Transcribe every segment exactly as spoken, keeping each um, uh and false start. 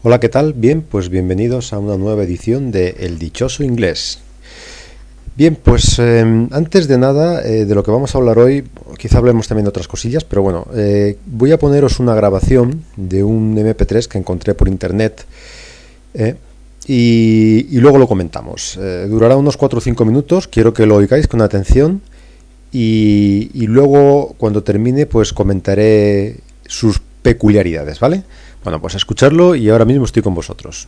Hola, ¿qué tal? Bien, pues bienvenidos a una nueva edición de El Dichoso Inglés. Bien, pues eh, antes de nada, eh, de lo que vamos a hablar hoy, quizá hablemos también de otras cosillas, pero bueno, eh, voy a poneros una grabación de un eme pe tres que encontré por internet eh, y, y luego lo comentamos. Eh, durará unos cuatro o cinco minutos, quiero que lo oigáis con atención y, y luego cuando termine pues comentaré sus peculiaridades, ¿vale? Bueno, pues a escucharlo y ahora mismo estoy con vosotros.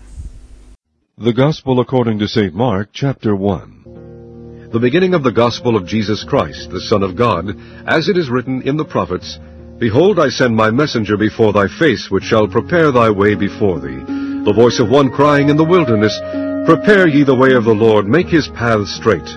The Gospel according to Saint Mark, chapter one. The beginning of the Gospel of Jesus Christ, the Son of God, as it is written in the prophets, Behold, I send my messenger before thy face, which shall prepare thy way before thee. The voice of one crying in the wilderness, Prepare ye the way of the Lord, make his paths straight.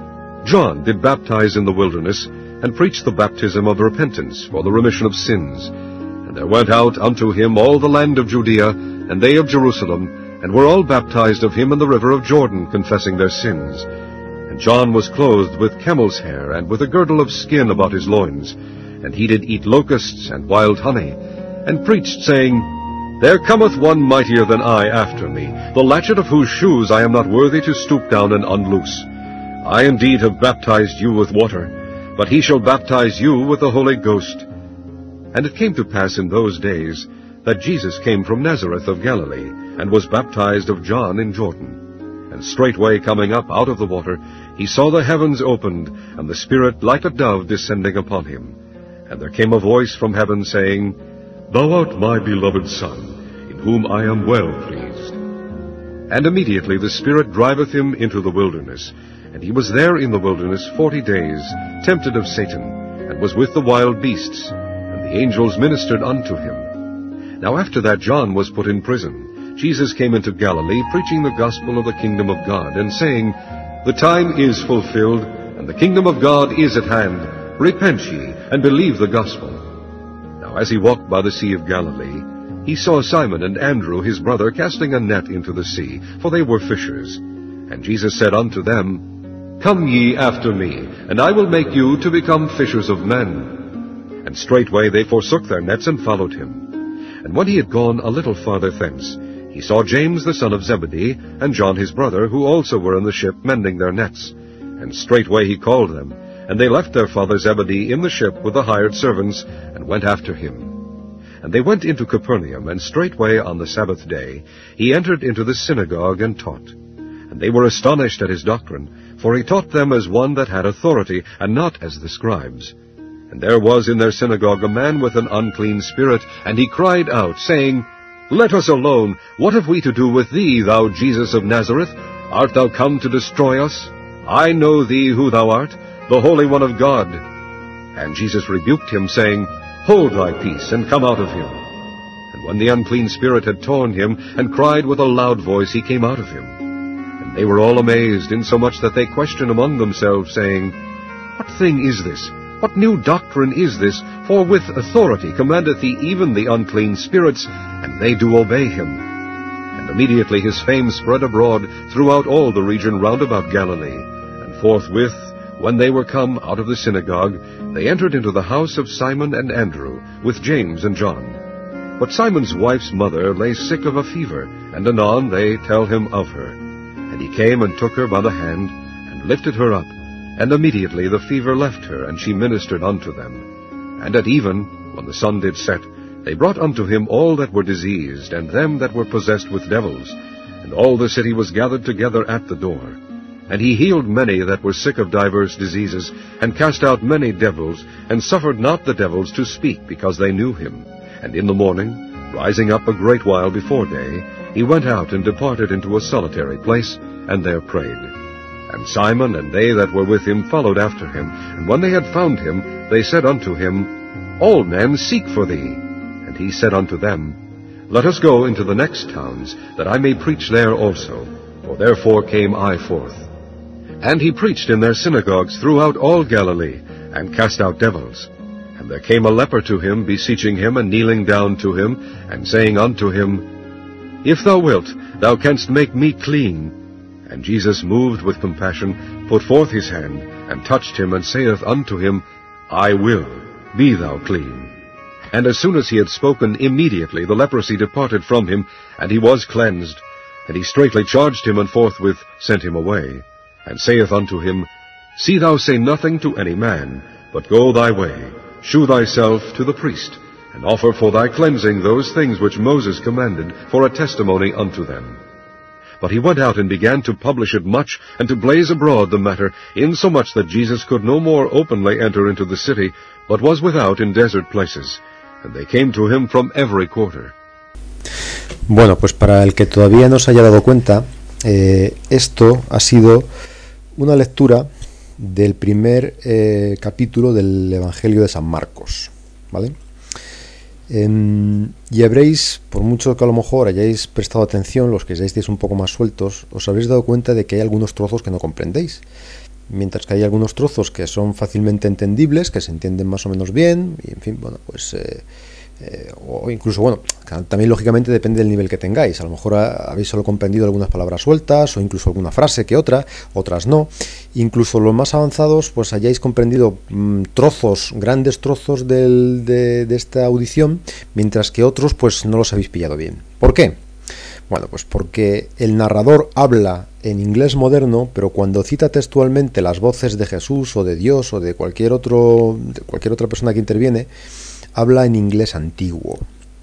John did baptize in the wilderness, and preached the baptism of repentance for the remission of sins. And there went out unto him all the land of Judea, and they of Jerusalem, and were all baptized of him in the river of Jordan, confessing their sins. And John was clothed with camel's hair, and with a girdle of skin about his loins. And he did eat locusts and wild honey, and preached, saying, There cometh one mightier than I after me, the latchet of whose shoes I am not worthy to stoop down and unloose. I indeed have baptized you with water, but he shall baptize you with the Holy Ghost. And it came to pass in those days that Jesus came from Nazareth of Galilee, and was baptized of John in Jordan. And straightway coming up out of the water, he saw the heavens opened, and the Spirit like a dove descending upon him. And there came a voice from heaven, saying, Thou art my beloved Son, in whom I am well pleased. And immediately the Spirit driveth him into the wilderness. And he was there in the wilderness forty days, tempted of Satan, and was with the wild beasts, and the angels ministered unto him. Now after that John was put in prison, Jesus came into Galilee, preaching the gospel of the kingdom of God, and saying, The time is fulfilled, and the kingdom of God is at hand. Repent ye, and believe the gospel. Now as he walked by the sea of Galilee, he saw Simon and Andrew his brother casting a net into the sea, for they were fishers. And Jesus said unto them, Come ye after me, and I will make you to become fishers of men. And straightway they forsook their nets and followed him. And when he had gone a little farther thence, he saw James the son of Zebedee, and John his brother, who also were in the ship mending their nets. And straightway he called them, and they left their father Zebedee in the ship with the hired servants, and went after him. And they went into Capernaum, and straightway on the Sabbath day he entered into the synagogue and taught. And they were astonished at his doctrine, for he taught them as one that had authority, and not as the scribes. And there was in their synagogue a man with an unclean spirit, and he cried out, saying, Let us alone. What have we to do with thee, thou Jesus of Nazareth? Art thou come to destroy us? I know thee who thou art, the Holy One of God. And Jesus rebuked him, saying, Hold thy peace, and come out of him. And when the unclean spirit had torn him, and cried with a loud voice, he came out of him. And they were all amazed, insomuch that they questioned among themselves, saying, What thing is this? What new doctrine is this? For with authority commandeth he even the unclean spirits, and they do obey him. And immediately his fame spread abroad throughout all the region round about Galilee. And forthwith, when they were come out of the synagogue, they entered into the house of Simon and Andrew, with James and John. But Simon's wife's mother lay sick of a fever, and anon they tell him of her. And he came and took her by the hand, and lifted her up. And immediately the fever left her, and she ministered unto them. And at even, when the sun did set, they brought unto him all that were diseased, and them that were possessed with devils. And all the city was gathered together at the door. And he healed many that were sick of divers diseases, and cast out many devils, and suffered not the devils to speak, because they knew him. And in the morning, rising up a great while before day, he went out and departed into a solitary place, and there prayed. And Simon and they that were with him followed after him. And when they had found him, they said unto him, All men seek for thee. And he said unto them, Let us go into the next towns, that I may preach there also. For therefore came I forth. And he preached in their synagogues throughout all Galilee, and cast out devils. And there came a leper to him, beseeching him, and kneeling down to him, and saying unto him, If thou wilt, thou canst make me clean. And Jesus, moved with compassion, put forth his hand, and touched him, and saith unto him, I will, be thou clean. And as soon as he had spoken, immediately the leprosy departed from him, and he was cleansed. And he straightly charged him, and forthwith sent him away, and saith unto him, See thou say nothing to any man, but go thy way, shew thyself to the priest, and offer for thy cleansing those things which Moses commanded, for a testimony unto them. But he went out and began to publish it much, and to blaze abroad the matter, insomuch that Jesus could no more openly enter into the city, but was without in desert places. And they came to him from every quarter. Bueno, pues para el que todavía no se haya dado cuenta, eh, esto ha sido una lectura del primer eh, capítulo del Evangelio de San Marcos, ¿vale? Eh, y habréis, por mucho que a lo mejor hayáis prestado atención, los que estáis un poco más sueltos, os habréis dado cuenta de que hay algunos trozos que no comprendéis, mientras que hay algunos trozos que son fácilmente entendibles, que se entienden más o menos bien, y en fin, bueno, pues eh, eh, o incluso, bueno, también lógicamente depende del nivel que tengáis. A lo mejor habéis solo comprendido algunas palabras sueltas, o incluso alguna frase que otra, otras no. Incluso los más avanzados, pues hayáis comprendido mmm, trozos, grandes trozos del, de, de esta audición, mientras que otros, pues no los habéis pillado bien. ¿Por qué? Bueno, pues porque el narrador habla en inglés moderno, pero cuando cita textualmente las voces de Jesús o de Dios o de cualquier otro, de cualquier otra persona que interviene, habla en inglés antiguo.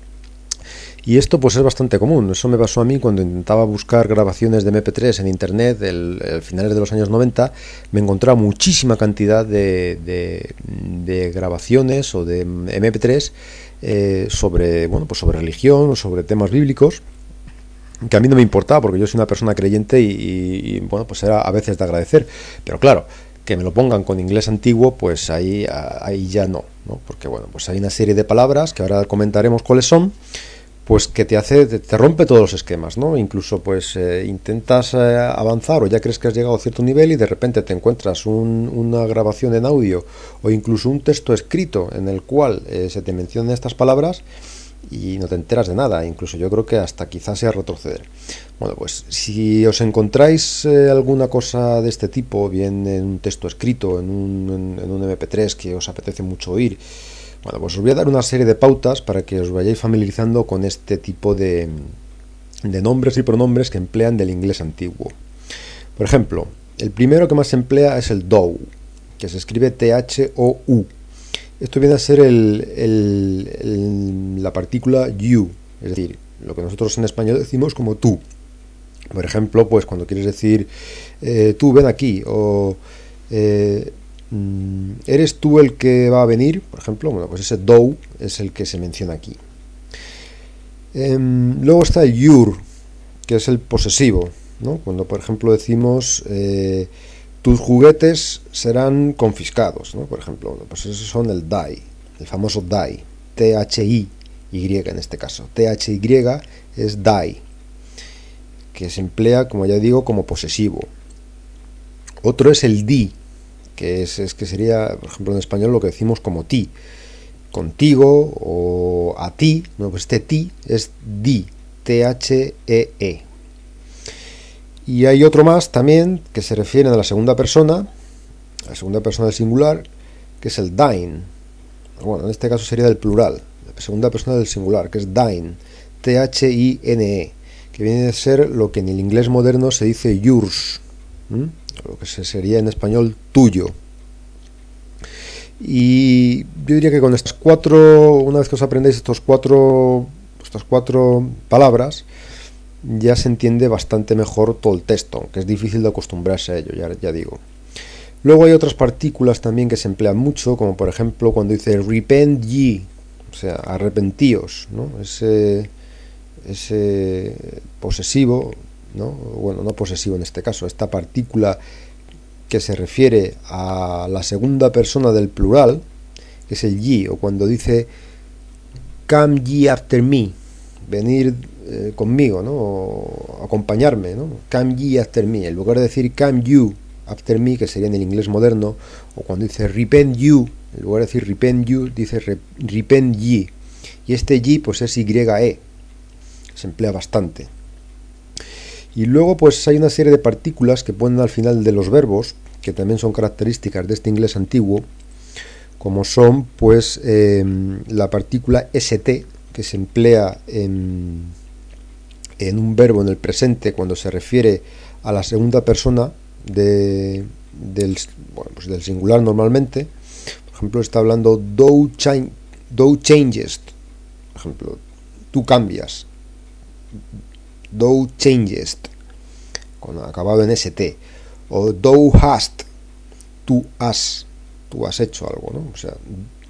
Y esto pues es bastante común. Eso me pasó a mí cuando intentaba buscar grabaciones de eme pe tres en internet el, el finales de los años noventa. Me encontraba muchísima cantidad de, de, de grabaciones o de eme pe tres eh, sobre, bueno, pues sobre religión o sobre temas bíblicos, que a mí no me importaba porque yo soy una persona creyente y, y, y bueno, pues era a veces de agradecer. Pero claro, que me lo pongan con inglés antiguo, pues ahí, ahí ya no, ¿no? Porque bueno, pues hay una serie de palabras que ahora comentaremos cuáles son, pues que te hace, te, te rompe todos los esquemas, ¿no? Incluso pues eh, intentas eh, avanzar o ya crees que has llegado a cierto nivel y de repente te encuentras un, una grabación en audio o incluso un texto escrito en el cual eh, se te mencionan estas palabras y no te enteras de nada. Incluso yo creo que hasta quizás sea retroceder. Bueno, pues si os encontráis eh, alguna cosa de este tipo, bien en un texto escrito, en un, en, en un eme pe tres que os apetece mucho oír, bueno, pues os voy a dar una serie de pautas para que os vayáis familiarizando con este tipo de, de nombres y pronombres que emplean del inglés antiguo. Por ejemplo, el primero que más se emplea es el thou, que se escribe te hache o u. Esto viene a ser el, el, el, la partícula you, es decir, lo que nosotros en español decimos como tú. Por ejemplo, pues cuando quieres decir eh, tú ven aquí, o eh, ¿eres tú el que va a venir? Por ejemplo, bueno, pues ese thou es el que se menciona aquí. Eh, luego está el your, que es el posesivo, ¿no? Cuando, por ejemplo, decimos eh, tus juguetes serán confiscados, ¿no? Por ejemplo, pues esos son el die, el famoso die, te hache i, y en este caso. te hache i es die, que se emplea, como ya digo, como posesivo. Otro es el di, que es, es que sería, por ejemplo, en español lo que decimos como ti, contigo o a ti. No, pues este ti es di, te hache e e. Y hay otro más también que se refiere a la segunda persona, a la segunda persona del singular, que es el dine. Bueno, en este caso sería del plural, la segunda persona del singular, que es dine, te hache i ene e, que viene a ser lo que en el inglés moderno se dice yours, ¿m? Lo que sería en español tuyo. Y yo diría que con estas cuatro, una vez que os aprendéis estos cuatro, estas cuatro palabras, ya se entiende bastante mejor todo el texto, aunque es difícil de acostumbrarse a ello, ya, ya digo. Luego hay otras partículas también que se emplean mucho, como por ejemplo cuando dice repent ye, o sea, arrepentíos, ¿no? Ese, ese posesivo, ¿no? Bueno, no posesivo en este caso, esta partícula que se refiere a la segunda persona del plural, que es el ye, o cuando dice come ye after me, venir eh, conmigo, ¿no? O acompañarme, ¿no? Come ye after me, en lugar de decir come you after me, que sería en el inglés moderno, o cuando dice repent you, en lugar de decir repent you, dice re, repent ye, y este ye pues es ye, se emplea bastante. Y luego pues hay una serie de partículas que ponen al final de los verbos, que también son características de este inglés antiguo, como son pues eh, la partícula st, que se emplea en, en un verbo en el presente cuando se refiere a la segunda persona de, del, bueno, pues del singular normalmente. Por ejemplo, está hablando thou, cha- thou changest, por ejemplo, tú cambias, thou changest, con acabado en st, o thou hast, tú has, tú has hecho algo, ¿no? O sea,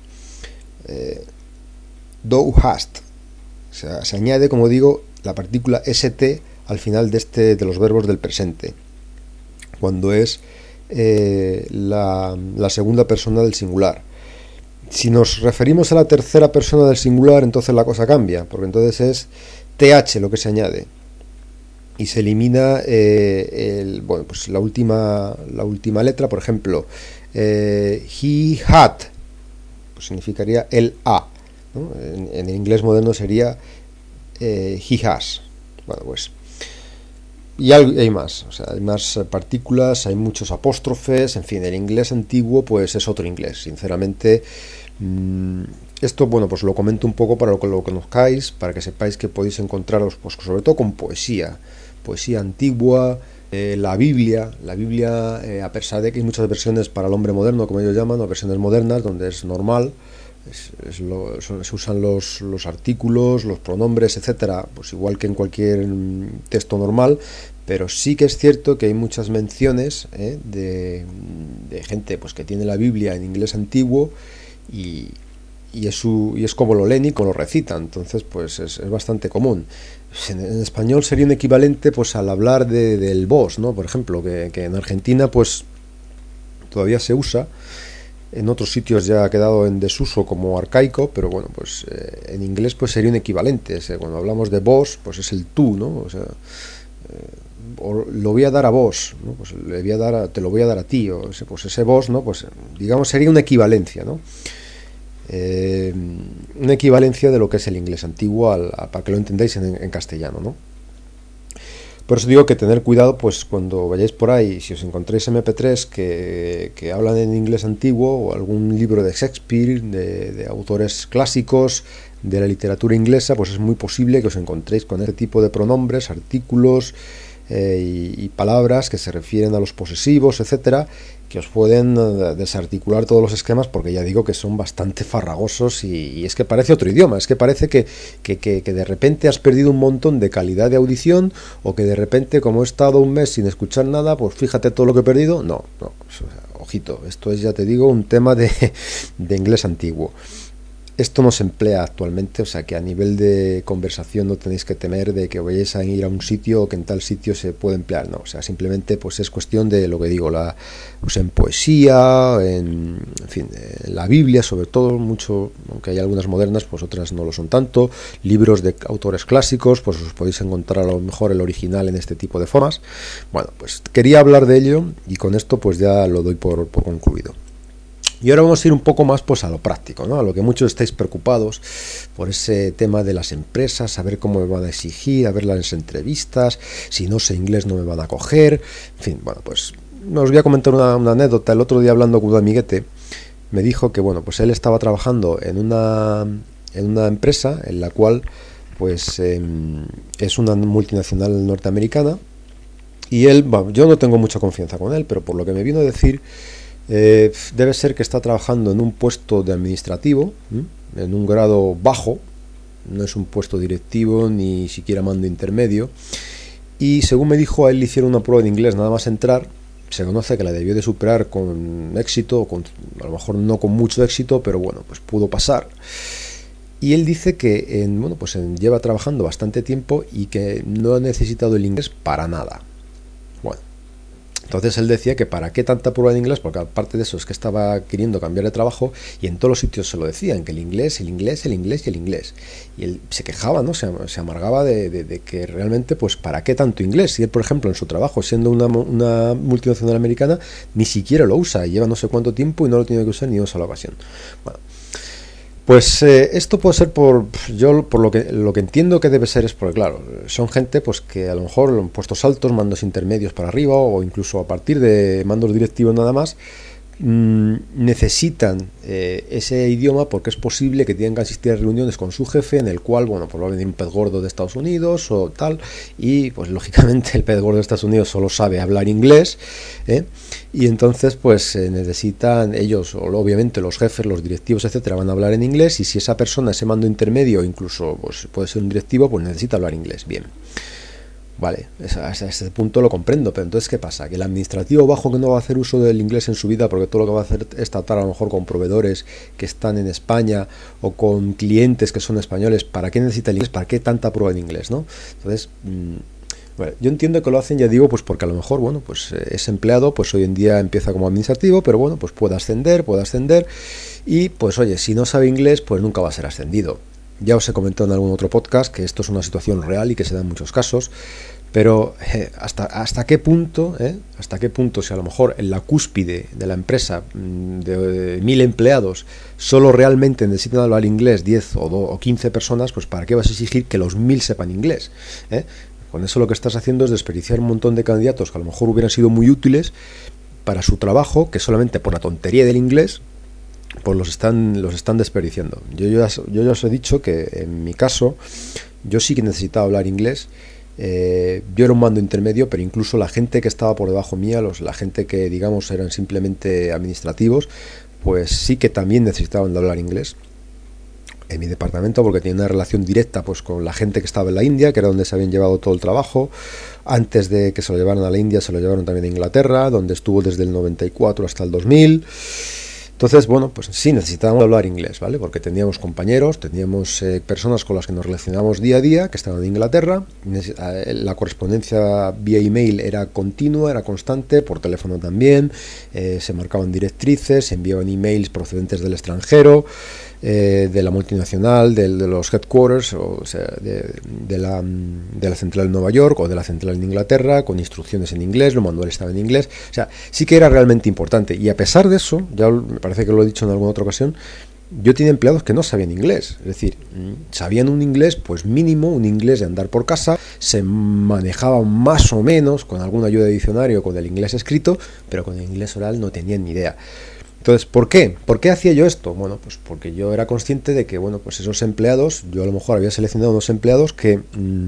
eh, thou hast, o sea, se añade, como digo, la partícula st al final de este de los verbos del presente, cuando es eh, la, la segunda persona del singular. Si nos referimos a la tercera persona del singular, entonces la cosa cambia, porque entonces es th lo que se añade y se elimina eh, el, bueno, pues la última la última letra. Por ejemplo, eh, he had, pues significaría el a, ¿no? En, en el inglés moderno sería eh, he has. Bueno, pues y hay, hay más, o sea, hay más partículas, hay muchos apóstrofes, en fin, el inglés antiguo pues es otro inglés, sinceramente. Mmm, esto, bueno, pues lo comento un poco para que lo conozcáis, para que sepáis que podéis encontraros, pues sobre todo con poesía, poesía antigua, eh, la Biblia, la Biblia, eh, a pesar de que hay muchas versiones para el hombre moderno, como ellos llaman, o versiones modernas, donde es normal, es, es lo, son, se usan los, los artículos, los pronombres, etcétera, pues igual que en cualquier texto normal, pero sí que es cierto que hay muchas menciones eh, de, de gente pues que tiene la Biblia en inglés antiguo y, y, es, su, y es como lo leen y como lo recitan, entonces pues es, es bastante común. En, en español sería un equivalente pues al hablar de, del vos, ¿no? Por ejemplo, que, que en Argentina pues todavía se usa. En otros sitios ya ha quedado en desuso como arcaico, pero bueno, pues eh, en inglés pues sería un equivalente. O sea, cuando hablamos de vos, pues es el tú, ¿no? O sea, eh, o lo voy a dar a vos, ¿no? Pues le voy a dar a, te lo voy a dar a ti, o ese, pues ese vos, ¿no? Pues digamos sería una equivalencia, ¿no? Eh, una equivalencia de lo que es el inglés antiguo, al, a, para que lo entendáis en, en castellano, ¿no? Por eso digo que tener cuidado pues cuando vayáis por ahí, si os encontráis eme pe tres que, que hablan en inglés antiguo o algún libro de Shakespeare, de, de autores clásicos de la literatura inglesa, pues es muy posible que os encontréis con este tipo de pronombres, artículos eh, y, y palabras que se refieren a los posesivos, etcétera, que os pueden uh, desarticular todos los esquemas, porque ya digo que son bastante farragosos y, y es que parece otro idioma, es que parece que, que, que, que de repente has perdido un montón de calidad de audición, o que de repente, como he estado un mes sin escuchar nada, pues fíjate todo lo que he perdido. No, no, o sea, ojito, esto es, ya te digo, un tema de, de inglés antiguo. Esto no se emplea actualmente, o sea que a nivel de conversación no tenéis que temer de que vayáis a ir a un sitio o que en tal sitio se puede emplear, no, o sea, simplemente pues es cuestión de lo que digo, la, pues en poesía, en, en fin, en la Biblia sobre todo, mucho, aunque hay algunas modernas, pues otras no lo son tanto, libros de autores clásicos, pues os podéis encontrar a lo mejor el original en este tipo de formas. Bueno, pues quería hablar de ello y con esto pues ya lo doy por, por concluido. Y ahora vamos a ir un poco más pues a lo práctico, ¿no? A lo que muchos estáis preocupados por ese tema de las empresas, a ver cómo me van a exigir, a ver las entrevistas, si no sé inglés no me van a coger, en fin, bueno, pues os voy a comentar una, una anécdota. El otro día, hablando con un amiguete, me dijo que, bueno, pues él estaba trabajando en una, en una empresa en la cual pues eh, es una multinacional norteamericana, y él, bueno, yo no tengo mucha confianza con él, pero por lo que me vino a decir, Eh, debe ser que está trabajando en un puesto de administrativo, ¿eh? En un grado bajo, no es un puesto directivo ni siquiera mando intermedio, y según me dijo, a él le hicieron una prueba de inglés nada más entrar. Se conoce que la debió de superar con éxito, con, a lo mejor no con mucho éxito, pero bueno, pues pudo pasar. Y él dice que en, bueno, pues en, lleva trabajando bastante tiempo y que no ha necesitado el inglés para nada. Bueno, entonces él decía que para qué tanta prueba de inglés, porque aparte de eso es que estaba queriendo cambiar de trabajo, y en todos los sitios se lo decían, que el inglés, el inglés, el inglés y el inglés. Y él se quejaba, ¿no? Se, se amargaba de, de, de que realmente, pues para qué tanto inglés. Y él, por ejemplo, en su trabajo, siendo una, una multinacional americana, ni siquiera lo usa, lleva no sé cuánto tiempo y no lo tiene que usar ni una sola ocasión. Bueno, pues eh, esto puede ser por, yo por lo que lo que entiendo que debe ser es porque, claro, son gente pues que a lo mejor en puestos altos, mandos intermedios para arriba, o incluso a partir de mandos directivos nada más, mmm, necesitan eh, ese idioma porque es posible que tengan que asistir a reuniones con su jefe en el cual, bueno, pues va a venir un pez gordo de Estados Unidos o tal, y pues lógicamente el pez gordo de Estados Unidos solo sabe hablar inglés, ¿eh? Y entonces pues eh, necesitan ellos, o obviamente los jefes, los directivos, etcétera, van a hablar en inglés, y si esa persona, ese mando intermedio, incluso pues puede ser un directivo, pues necesita hablar inglés. Bien. Vale, hasta ese punto lo comprendo, pero entonces ¿qué pasa? Que el administrativo bajo, que no va a hacer uso del inglés en su vida porque todo lo que va a hacer es tratar a lo mejor con proveedores que están en España o con clientes que son españoles, ¿para qué necesita el inglés? ¿Para qué tanta prueba en inglés, no? Entonces, mmm, bueno, yo entiendo que lo hacen, ya digo, pues porque a lo mejor, bueno, pues es empleado, pues hoy en día empieza como administrativo, pero bueno, pues puede ascender, puede ascender, y pues oye, si no sabe inglés, pues nunca va a ser ascendido. Ya os he comentado en algún otro podcast que esto es una situación real y que se da en muchos casos, pero eh, hasta hasta qué punto, eh, hasta qué punto, si a lo mejor en la cúspide de la empresa de, de mil empleados solo realmente necesitan hablar inglés diez o, o quince personas, pues ¿para qué vas a exigir que los mil sepan inglés? ¿Eh? Con eso lo que estás haciendo es desperdiciar un montón de candidatos que a lo mejor hubieran sido muy útiles para su trabajo, que solamente por la tontería del inglés pues los están los están desperdiciando. Yo ya, yo ya os he dicho que en mi caso yo sí que necesitaba hablar inglés. Eh, yo era un mando intermedio, pero incluso la gente que estaba por debajo mía, los, la gente que digamos eran simplemente administrativos, pues sí que también necesitaban de hablar inglés en mi departamento, porque tenía una relación directa pues con la gente que estaba en la India, que era donde se habían llevado todo el trabajo. Antes de que se lo llevaran a la India, se lo llevaron también a Inglaterra, donde estuvo desde el noventa y cuatro hasta el dos mil. Entonces, bueno, pues sí necesitábamos hablar inglés, ¿vale? Porque teníamos compañeros, teníamos eh, personas con las que nos relacionábamos día a día, que estaban en Inglaterra. La correspondencia vía email era continua, era constante, por teléfono también. Eh, se marcaban directrices, se enviaban emails procedentes del extranjero, eh, de la multinacional, de, de los headquarters, o sea, de, de, la, de la central en Nueva York o de la central en Inglaterra, con instrucciones en inglés, los manuales estaban en inglés. O sea, sí que era realmente importante. Y a pesar de eso, ya me parece que lo he dicho en alguna otra ocasión, yo tenía empleados que no sabían inglés, es decir, sabían un inglés pues mínimo, un inglés de andar por casa, se manejaban más o menos con alguna ayuda de diccionario con el inglés escrito, pero con el inglés oral no tenían ni idea. Entonces, ¿por qué? ¿Por qué hacía yo esto? Bueno, pues porque yo era consciente de que, bueno, pues esos empleados, yo a lo mejor había seleccionado unos empleados que mmm,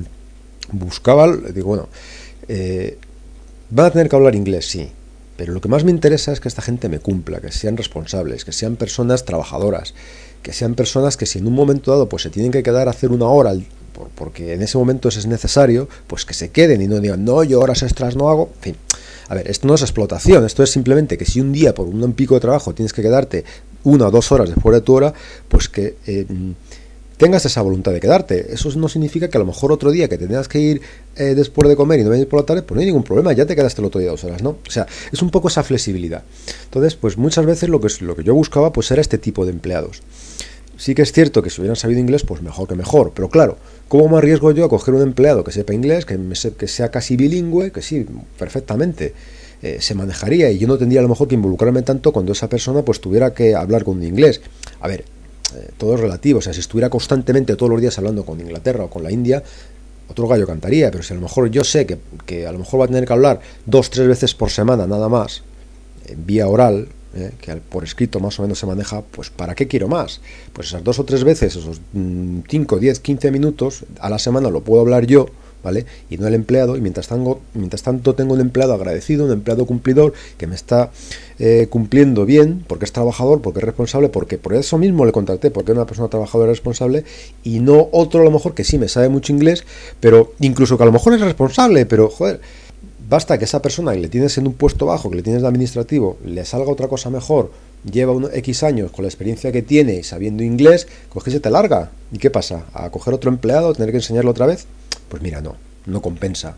buscaban, digo, bueno, eh, van a tener que hablar inglés, sí, pero lo que más me interesa es que esta gente me cumpla, que sean responsables, que sean personas trabajadoras, que sean personas que si en un momento dado pues se tienen que quedar a hacer una hora, porque en ese momento eso es necesario, pues que se queden y no digan, no, yo horas extras no hago, en fin. A ver, esto no es explotación, esto es simplemente que si un día por un pico de trabajo tienes que quedarte una o dos horas después de tu hora, pues que eh, tengas esa voluntad de quedarte. Eso no significa que a lo mejor otro día que te tengas que ir eh, después de comer y no venir por la tarde, pues no hay ningún problema, ya te quedaste el otro día dos horas, ¿no? O sea, es un poco esa flexibilidad. Entonces, pues muchas veces lo que, lo que yo buscaba pues era este tipo de empleados. Sí que es cierto que si hubieran sabido inglés, pues mejor que mejor, pero claro, ¿cómo me arriesgo yo a coger un empleado que sepa inglés, que, me, que sea casi bilingüe, que sí, perfectamente eh, se manejaría, y yo no tendría a lo mejor que involucrarme tanto cuando esa persona pues tuviera que hablar con un inglés? A ver, eh, todo es relativo, o sea, si estuviera constantemente todos los días hablando con Inglaterra o con la India, otro gallo cantaría, pero si a lo mejor yo sé que, que a lo mejor va a tener que hablar dos, tres veces por semana nada más, eh, vía oral, Eh, que por escrito más o menos se maneja, pues ¿para qué quiero más? Pues esas dos o tres veces, esos cinco, diez, quince minutos a la semana lo puedo hablar yo, ¿vale? Y no el empleado, y mientras tanto, mientras tanto tengo un empleado agradecido, un empleado cumplidor, que me está eh, cumpliendo bien, porque es trabajador, porque es responsable, porque por eso mismo le contraté, porque es una persona trabajadora y responsable, y no otro a lo mejor que sí me sabe mucho inglés, pero incluso que a lo mejor es responsable, pero joder, basta que esa persona que le tienes en un puesto bajo, que le tienes de administrativo, le salga otra cosa mejor, lleva unos X años con la experiencia que tiene y sabiendo inglés, coge y se te larga. ¿Y qué pasa? ¿A coger otro empleado, tener que enseñarlo otra vez? Pues mira, no, no compensa.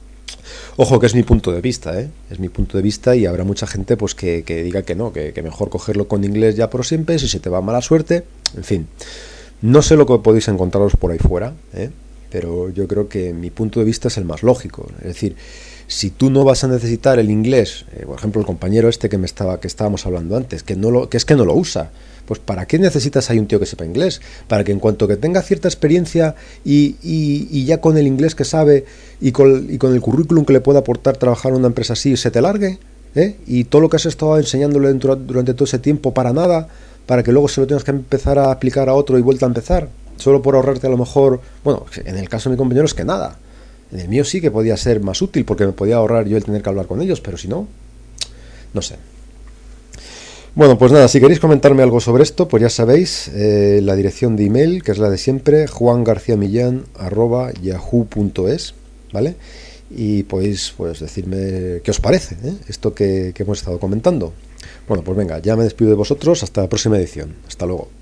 Ojo, que es mi punto de vista, ¿eh? Es mi punto de vista, y habrá mucha gente pues que, que diga que no, que, que mejor cogerlo con inglés ya por siempre, si se te va mala suerte, en fin. No sé lo que podéis encontraros por ahí fuera, ¿eh? Pero yo creo que mi punto de vista es el más lógico. Es decir, si tú no vas a necesitar el inglés, eh, por ejemplo el compañero este que me estaba que estábamos hablando antes, que no lo que es que no lo usa, pues ¿para qué necesitas ahí un tío que sepa inglés? Para que en cuanto que tenga cierta experiencia y, y, y ya con el inglés que sabe y con, y con el currículum que le pueda aportar trabajar en una empresa así se te largue. ¿eh? Y todo lo que has estado enseñándole durante todo ese tiempo para nada, para que luego se lo tengas que empezar a aplicar a otro y vuelta a empezar, solo por ahorrarte a lo mejor, bueno, en el caso de mi compañero es que nada, en el mío sí que podía ser más útil porque me podía ahorrar yo el tener que hablar con ellos, pero si no, no sé. Bueno, pues nada, si queréis comentarme algo sobre esto, pues ya sabéis, eh, la dirección de email, que es la de siempre, juan garcía millán arroba yahoo punto es, ¿vale? Y podéis pues decirme qué os parece, ¿eh? Esto que, que hemos estado comentando. Bueno, pues venga, ya me despido de vosotros, hasta la próxima edición. Hasta luego.